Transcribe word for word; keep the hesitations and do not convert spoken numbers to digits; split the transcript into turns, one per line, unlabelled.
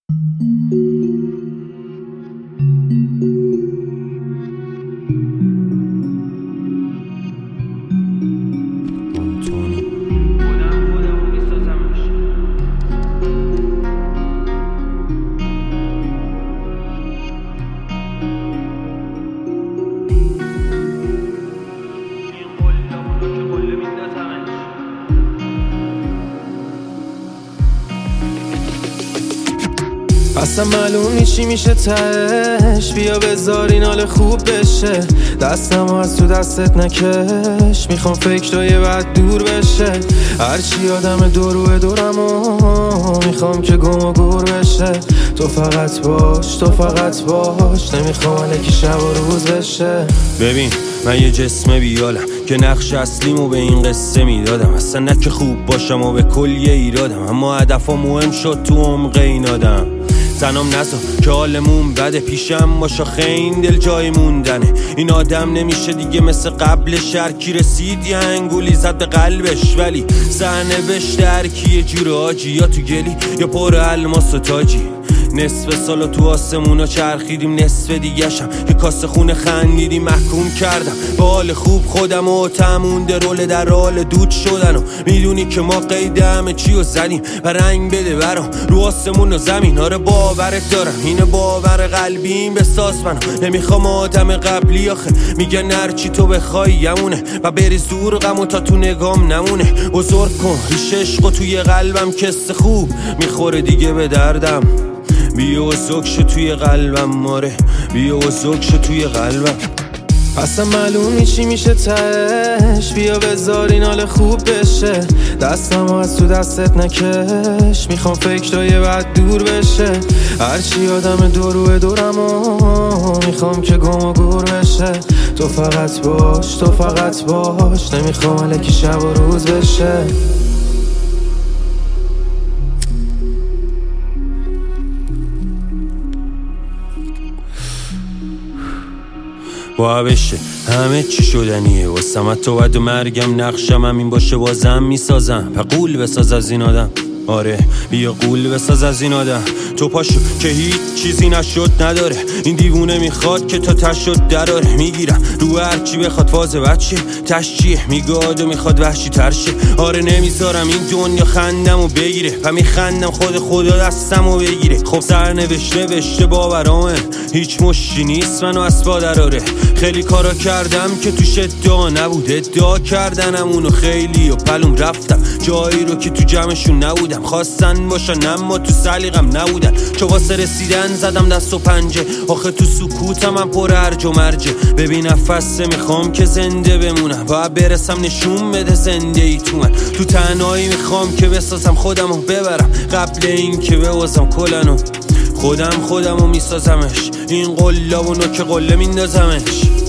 اصلا معلوم نی چی میشه تهش، بیا بذار این حال خوب بشه، دستمو از تو دستت نکش، میخوام فکرای بد دور بشه، هرچی آدم دورو دورمو میخوام که گم و گور بشه، تو فقط باش تو فقط باش، نمیخوام الکی شب و روز بشه.
ببین من یه جسم بیالم که نقش اصلیمو به این قصه میدادم، اصلا نه که خوب باشم و به کل یه ایرادم، اما هدفم مهم شد تو عمق این آدم. زنم نزا که حالمون بده، پیشم باشا خیلی دل جای موندنه، این آدم نمیشه دیگه مثل قبل، شرکی رسید یه انگولی زد به قلبش، ولی سرنوشت هرکی یه جور آجی، یا تو گلی یا پر الماس و تاجی. نصف سالو تو آسمونا چرخیدیم، نصف دیگه‌شم یه کاسه خونه خندیدیم، محکوم کردم به حال خوب خودم و تمونده رول در حال دود شدن، و میدونی که ما قید همه چی رو زدیم و رنگ بده برام رو آسمون و زمین. آره باورت دارم اینه باور قلبیم، بساز منو نمیخوام آدم قبلی، آخه میگن هرچی تو بخوای یمونه و بری زور غمو تا تو نگام نمونه. بزرگ کن ریش عشقو توی قلبم، کس خوب میخوره دیگه به دردم، بیا و زکش توی قلبم، ماره بیا و زکش توی قلبم.
اصلا معلوم نی چی میشه تهش، بیا بذار این حال خوب بشه، دستمو از تو دستت نکش، میخوام فکرای بد دور بشه، هرچی آدم دورو دورمو میخوام که گم و گور بشه، تو فقط باش تو فقط باش، نمیخوام الکی شب و روز بشه.
با بشه همه چی شدنیه واسم، تو بعد مرگم نقشم همین باشه بازم میسازم، و قول بساز از این آدم، آره بیا قول بساز از این آدم، تو پاشو که هیچ چیزی نشد نداره، این دیوونه میخواد که تا تشد دراره، میگیرم رو هرچی بخواد فاز بچه تشچیه، میگاد و میخواد وحشی ترشه، آره نمیذارم این دنیا خندمو بگیره و میخندم خود خدا دستمو بگیره. خب سرنوشت نوشته باورامه، هیچ مشتی نیست منو از پا دراره، خیلی کارا کردم که توش ادعا نبود، ادعا کردنم اونو خیلی و پلوم رفتم جایی رو که تو جمعشون نبودم، خواستن باشن اما تو سلیقم نبودن، چو واسه رسیدن زدم دست و پنجه، آخه تو سکوتم من پر هرج و مرجه، ببین نفسه میخوام که زنده بمونم، باید برسم نشون بده زنده ای تو من، تو تنهایی میخوام که بسازم خودمو ببرم، قبل این که بوازم کلنو خودم خودمو میسازمش، این قلابونو که قله میندازمش.